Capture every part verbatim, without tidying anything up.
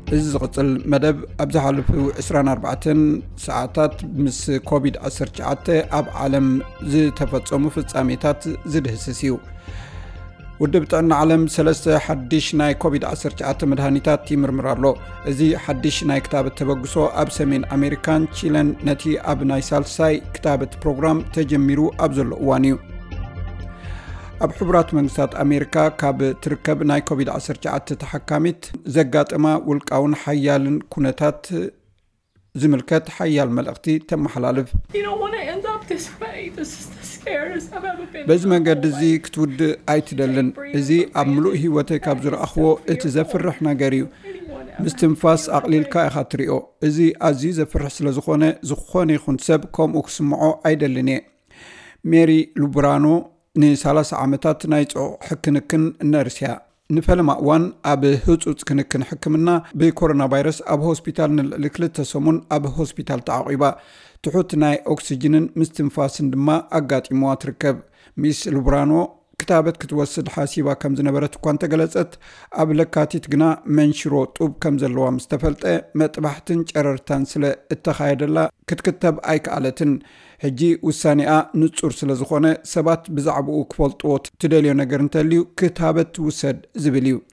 እዚ ዝቕፅል መደብ ኣብ ዝሓለፉ عشرين أربعة ሰዓታት ምስ ኮቪድ عشرة تسعة ኣብ ዓለም ዝተፈጸሙ ፍጻሜታት ዝድህስስ እዩ። ውድብ ጥዕና ዓለም ሰለስተ ሓድሽ ናይ ኮቪድ عشرة تسعة መድሃኒታት ይምርምር ኣሎ። እዚ ሓድሽ ናይ ክታበት ተበግሶ ኣብ ሰሜን ኣሜሪካን ቺለን ነቲ ኣብ ናይ ሳልሳይ ክታበት ፕሮግራም ተጀሚሩ ኣብ ዘሎ እዋን እዩ። ኣብ ሕቡራት መንግስታት ኣሜሪካ ካብ ትርከብ ናይ ኮቪድ عشرة تسعة ተሐካሚት ዘጋጠማ ውልቃውን ሓያልን ኩነታት ዝምልከት ሓያል መልእኽቲ ተመሓላልፍ። በዚ መንገዲ እዚ ክትውድእ ኣይትደልን። እዚ ኣብ ምሉእ ህይወተይ ካብ ዝረኣኽዎ እቲ ዘፍርሕ ነገር እዩ። ምስትንፋስ ኣቕሊልካ ኢኻ ትሪኦ። እዚ ኣዝዩ ዘፍርሕ ስለ ዝኾነ ዝኾነ ይኹን ሰብ ከምኡ ክስምዖ ኣይደልን እየ። ሜሪ ሉብራኖ ን30 ዓመታት ናይ ጽሑቕ ሕክምክን ነርስያ ንፈለማ እዋን ኣብ ህጹጽ ክንክን ሕክምና ብኮሮና ቫይረስ ኣብ ሆስፒታል ንልዕሊ ክልተ ሰሙን ኣብ ሆስፒታል ተዓቂባ ትሑት ናይ ኦክሲጅንን ምስትንፋስን ድማ ኣጋጢሞዋ ትርከብ። ሚስ ሉብራኖ ክታበት ክትወስድ ሓሲባ ከም ዝነበረት እኳ እንተገለጸት ኣብ ለካቲት ግና መንሽሮ ጡብ ከም ዘለዋ ምስ ተፈልጠ መጥባሕትን ጨረርታን ስለ እተኻየደላ ክትክተብ ኣይከኣለትን። ሕጂ ውሳኔኣ ንጹር ስለ ዝኾነ ሰባት ብዛዕባኡ ክፈልጥዎ ትደልዮ ነገር እንተልዩ ክታበት ውሰድ ዝብል እዩ።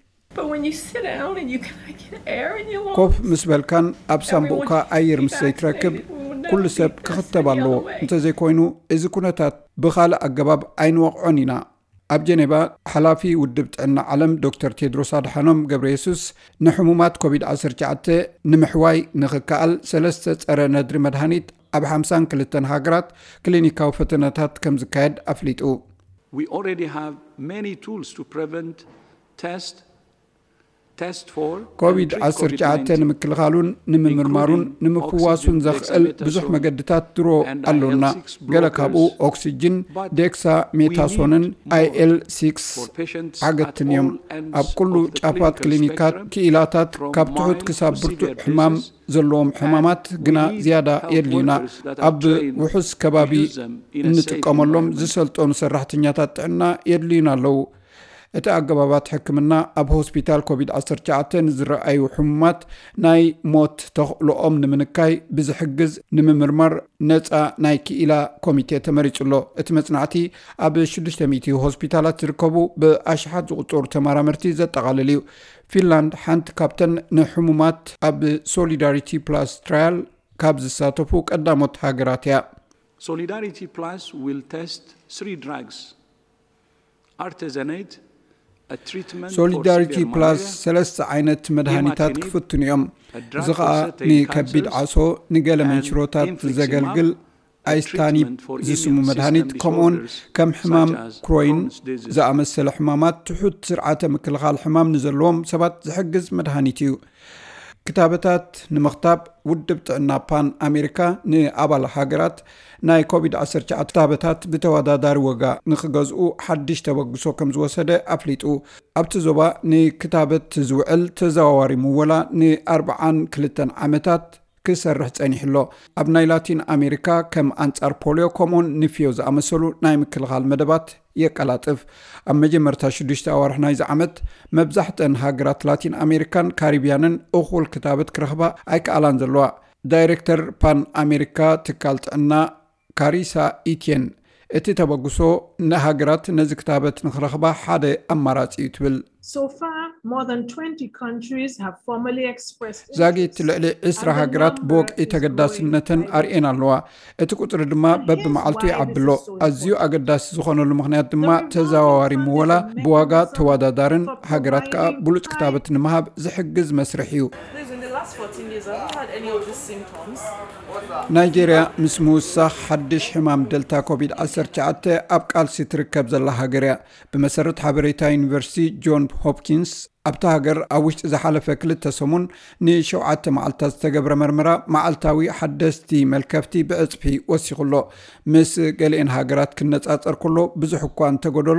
ኮፍ ምስ በልካን ኣብ ሳምቡእካ ኣየር ምስ ዘይትረክብ ኩሉ ሰብ ክኽተብ ኣለዎ። እንተዘይኮይኑ እዚ ኩነታት ብኻልእ ኣገባብ ኣይንወቕዖን ኢና። ኣብ ጀኔባ ሓላፊ ውድብ ጥዕና ዓለም ዶክተር ቴድሮስ ኣድሓኖም ገብረየሱስ ንሕሙማት ኮቪድ عشرة تسعة ንምሕዋይ ንኽከኣል ሰለስተ ጸረ ነድሪ መድሃኒት ኣብ خمسة وخمسين ሃገራት ክሊኒካዊ ፈተነታት ከም ዝካየድ ኣፍሊጡ። We already have many tools to prevent, test, test for ኮቪድ عشرة تسعة ንምክልኻሉን ንምምርማሩን ንምፍዋሱን ዘኽእል ብዙሕ መገድታት ድሮ ኣለውና። ገለ ካብኡ ኦክሲጅን፣ ዴክሳ ሜታሶንን አይ ኤል ሲክስ ዓገትን እዮም። ኣብ ኩሉ ጫፋት ክሊኒካት ክኢላታት ካብ ትሑት ክሳብ ብርቱዕ ሕማም ዘለዎም ሕማማት ግና ዝያዳ የድልዩና። ኣብ ውሑስ ከባቢ እንጥቀመሎም ዝሰልጠኑ ሰራሕተኛታት ጥዕና የድልዩና ኣለዉ። እቲ ኣገባባት ሕክምና ኣብ ሆስፒታል ኮቪድ عشرة تسعة ንዝረኣዩ ሕሙማት ናይ ሞት ተኽእሎኦም ንምንካይ ብዝሕግዝ ንምምርማር ነፃ ናይ ክኢላ ኮሚቴ ተመሪጹሎ። እቲ መጽናዕቲ ኣብ ሽዱሽተ ሚእቲ ሆስፒታላት ዝርከቡ ብኣሽሓት ዝቁጠሩ ተመራመርቲ ዘጠቓልል እዩ። ፊንላንድ ሓንቲ ካብተን ንሕሙማት ኣብ ሶሊዳሪቲ ፕላስ ትራያል ካብ ዝሳተፉ ቀዳሞት ሃገራት እያ። Solidarity Plus will test three drugs. Artesunate ሶሊዳሪቲ ፕላስ ሰለስተ ዓይነት መድሃኒታት ክፍትኑ እዮም። እዚ ኸኣ ንከቢድ ዓሶ ንገለ መንሽሮታት ዘገልግል ኣይስታኒብ ዝስሙ መድሃኒት ከምኡን ከም ሕማም ክሮይን ዝኣመሰለ ሕማማት ትሑት ስርዓተ ምክልኻል ሕማም ንዘለዎም ሰባት ዝሕግዝ መድሃኒት እዩ። ክታበታት ንምኽታብ ውድብ ጥዕና ፓን ኣሜሪካ ንኣባል ሃገራት ናይ ኮቪድ عشرة تسعة ክታበታት ብተወዳዳሪ ወጋ ንኽገዝኡ ሓድሽ ተበግሶ ከም ዝወሰደ ኣፍሊጡ። ኣብቲ ዞባ ንክታበት ዝውዕል ተዘዋዋሪ ምወላ ንኣርባዓን ክልተን ዓመታት ክሰርሕ ጸኒሕሎ። ኣብ ናይ ላቲን ኣሜሪካ ከም ኣንጻር ፖሊዮ ከምኡን ንፊዮ ዝኣመሰሉ ናይ ምክልኻል መደባት የቀላጥፍ። ኣብ መጀመርታ ሽዱሽተ ኣዋርሕ ናይዚ ዓመት መብዛሕትአን ሃገራት ላቲን ኣሜሪካን ካሪቢያንን እኹል ክታበት ክረኽባ ኣይከኣላን ዘለዋ። ዳይሬክተር ፓን ኣሜሪካ ትካል ጥዕና ካሪሳ ኢቲየን እቲ ተበግሶ ንሃገራት ነዚ ክታበት ንኽረኽባ ሓደ ኣማራፂ እዩ ትብል። So far, more than twenty countries have formally expressed ዛጊት ልዕሊ عشرة ሃገራት ብወቅዒ ተገዳስነትን ኣርኤን ኣለዋ። እቲ ቁጥሪ ድማ በብመዓልቱ ይዓብሎ። ኣዝዩ ኣገዳሲ ዝኾነሉ ምኽንያት ድማ ተዘዋዋሪ ምወላ ብዋጋ ተወዳዳርን ሃገራት ከዓ ብሉፅ ክታበት ንምሃብ ዝሕግዝ መስርሕ እዩ። ናይጄርያ ምስ ምውሳኽ ሓድሽ ሕማም ደልታ ኮቪድ عشرة تسعة ኣብ ቃልሲ ትርከብ ዘላ ሃገር እያ። ብመሰረት ሓበሬታ ዩኒቨርሲቲ ጆን ሆፕኪንስ ኣብታ ሃገር ኣብ ውሽጢ ዝሓለፈ ክልተ ሰሙን ንሸውዓተ መዓልታት ዝተገብረ መርመራ መዓልታዊ ሓደስቲ መልከፍቲ ብዕፅፊ ወሲኹሎ። ምስ ገሊአን ሃገራት ክነጻጸር ከሎ ብዙሕ እኳ እንተጎደሎ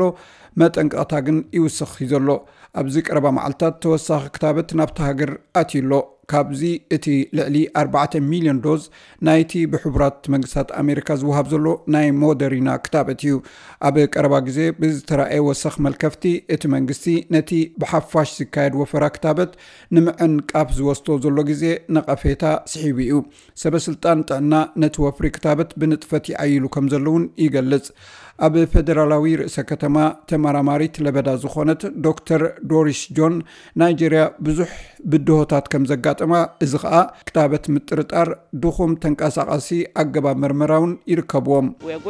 መጠንቀቕታ ግን ይውስኽ ዘሎ። ኣብዚ ቀረባ መዓልታት ተወሳኺ ክታበት ናብታ ሃገር ኣትዩሎ። ካብዚ እቲ ልዕሊ ኣርባዕተ ሚልዮን ዶዝ ናይቲ ብሕቡራት መንግስታት ኣሜሪካ ዝውሃብ ዘሎ ናይ ሞደሪና ክታበት እዩ ኣብ ቀረባ ግዜ ብዝተረኣየ ወሰኽ መልከፍቲ እቲ መንግስቲ ነቲ ብሓፋሽ ዝካየድ ወፈራ ክታበት ንምዕንቃፍ ዝወስዶ ዘሎ ግዜ ነቐፌታ ስሒቡ እዩ ሰበስልጣን ጥዕና ነቲ ወፍሪ ክታበት ብንጥፈት ይዓይሉ ከም ዘለውን ይገልጽ ኣብ ፌደራላዊ ርእሰ ከተማ ተመራማሪት ለበዳ ዝኾነት ዶክተር ዶሪስ ጆን ናይጄርያ ብዙሕ ብድሆታት ከም ዘጋጠማ እዚ ከዓ ክታበት ምጥርጣር ድኹም ተንቀሳቃሲ ኣገባብ መርመራውን ይርከብዎም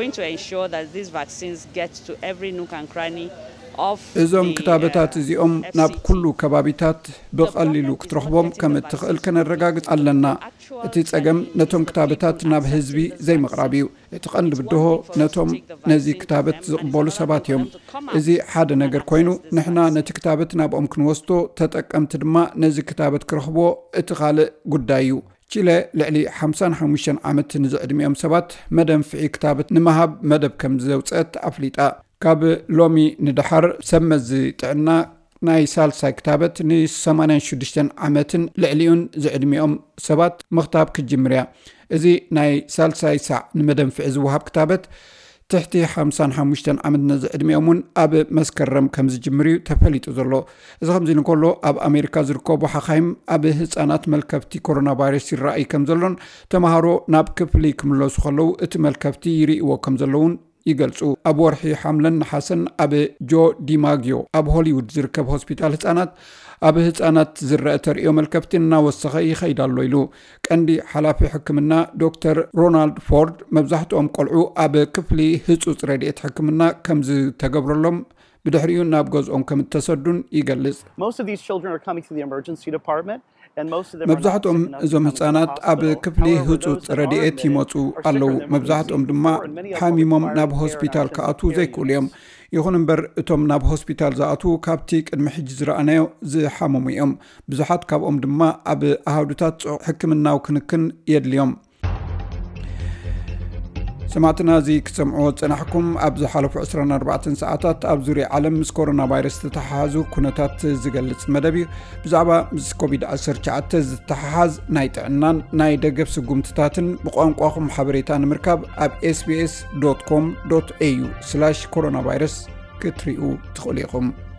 እዞም ክታበታት እዚኦም ናብ ኩሉ ከባቢታት ብቐሊሉ ክትረኽቦም ከም እትኽእል ከነረጋግጽ ኣለና እቲ ጸገም ነቶም ክታበታት ናብ ህዝቢ ዘይምቕራብ እዩ እቲ ቀንዲ ብድሆ ነቶም ነዚ ክታበት ዝቕበሉ ሰባት እዮም እዚ ሓደ ነገር ኮይኑ ንሕና ነቲ ክታበት ናብኦም ክንወስዶ ተጠቀምቲ ድማ ነዚ ክታበት ክረኽቦ እቲ ካልእ ጉዳይ እዩ ቺለ ልዕሊ ሓምሳን ሓሙሽተን ዓመት ንዝዕድሚኦም ሰባት መደንፍዒ ክታበት ንምሃብ መደብ ከም ዘውፅአት ኣፍሊጣ ካብ ሎሚ ንድሓር ሰመዚ ጥዕና ናይ ሳልሳይ ክታበት ን8 ሽዱሽተ ዓመትን ልዕሊኡን ዝዕድሚኦም ሰባት ምኽታብ ክጅምርያ እዚ ናይ ሳልሳይ ሳዕ ንመደንፍዒ ዝውሃብ ክታበት ትሕቲ ሓምሳን ሓሙሽተን ዓመት ንዝዕድሚኦምን ኣብ መስከረም ከም ዝጅምር እዩ ተፈሊጡ ዘሎ እዚ ከምዚ ንከሎ ኣብ ኣሜሪካ ዝርከቡ ሓኻይም ኣብ ህፃናት መልከፍቲ ኮሮና ቫይረስ ይረኣይ ከም ዘሎን ተማሃሮ ናብ ክፍሊ ክምለሱ ከለው እቲ መልከፍቲ ይርእዎ ከም ዘለውን ይገልጹ ኣብ ወርሒ ሓምለን ነሓስን ኣብ ጆ ዲማጊዮ ኣብ ሆሊውድ ዝርከብ ሆስፒታል ህፃናት ኣብ ህፃናት ዝረአ ተርእዮ መልከፍቲ እናወሰኸ ይኸይድ ኣሎ ኢሉ ቀንዲ ሓላፊ ሕክምና ዶክተር ሮናልድ ፎርድ መብዛሕትኦም ቆልዑ ኣብ ክፍሊ ህጹጽ ረድኤት ሕክምና ከም ዝተገብረሎም ብድሕሪኡ ናብ ገዝኦም ከም እተሰዱን ይገልጽ መብዛሕትኦም እዞም ህፃናት ኣብ ክፍሊ ህጹጽ ረድኤት ይመፁ ኣለዉ መብዛሕትኦም ድማ ሓሚሞም ናብ ሆስፒታል ከኣቱ ዘይክእሉ እዮም ይኹን እምበር እቶም ናብ ሆስፒታል ዝኣትዉ ካብቲ ቅድሚ ሕጂ ዝረኣናዮ ዝሓመሙ እዮም ብዙሓት ካብኦም ድማ ኣብ ኣሃዱታት ጽዑቕ ሕክምናዊ ክንክን የድልዮም سمعتنا زي كسمعوا تنحكم أبز حلف عشرين أربعة ساعات أبزوري عالم مس كورونا فيروس تتحازو كونتات زغلص مدبي بزعبا مس كوفيد عشرة تشعت تتحاز نايت عنان ناي دغف سغمتتاتن بقوانقواخم حبريتان مركب اب اس بي اس دوت كوم دوت اي يو سلاش كورونا فيروس كتريو تخليكم